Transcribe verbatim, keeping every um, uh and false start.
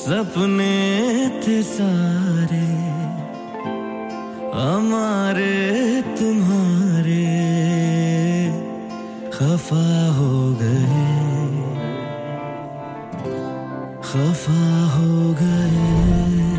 सपने थे सारे हमारे तुम्हारे खफा हो गए खफा हो गए